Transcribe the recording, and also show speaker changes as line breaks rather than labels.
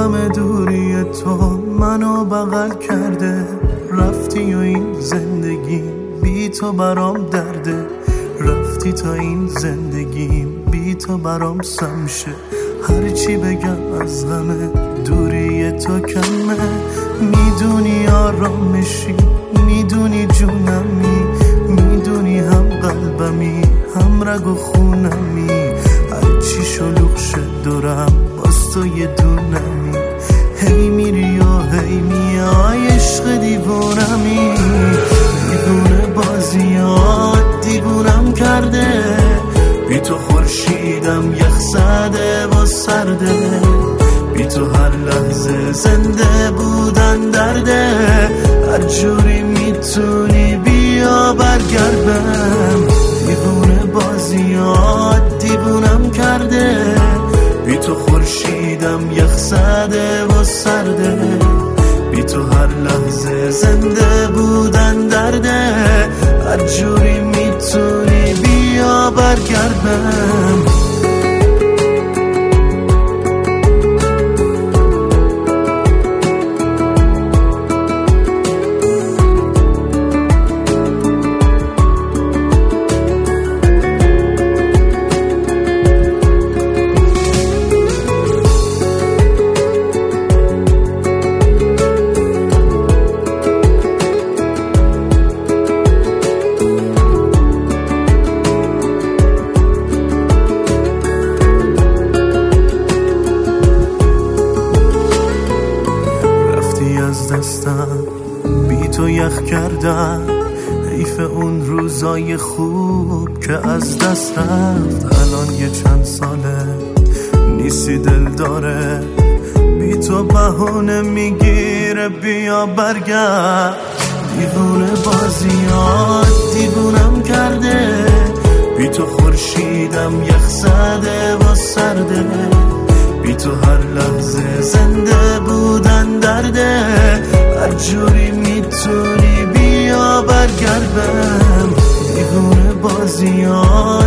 غم دوری تو منو بغل کرده، رفتی و این زندگی بی تو برام درده، رفتی تا این زندگی بی تو برام سمشه. هرچی بگم از غم دوری تو کمه، میدونی آرامشی، میدونی جونمی، میدونی هم قلبمی هم رگ و خونمی. هرچی شلوغ شد دورم باز تو یه دونمی، هی میری و هی میای عشق دیوونمی. دیوونه بازیات دیوونم کرده، بی تو خورشیدم یخ زده و سرده، بی تو هر لحظه زنده بودن درده. هر جوری میتونی بیا برگردم، دیوونه بازیات دیوونم کرده، بی تو خورشیدم یخ زده و سرده، بی تو هر لحظه زنده بودن درده. هر جوری میتونی بیا برگردم. دستم بی تو یخ کردم، حیف اون روزای خوب که از دست رفت. الان یه چند ساله نیستی دل داره، بی تو بهونه میگیره بیا برگرد. دیوونه بازیات دیوونم کرده، بی تو خورشیدم یخ زده و سرده، بی تو هر لحظه زنده بودن درده. هر جوری میتونی بیا برگردم، دیوونه بازیات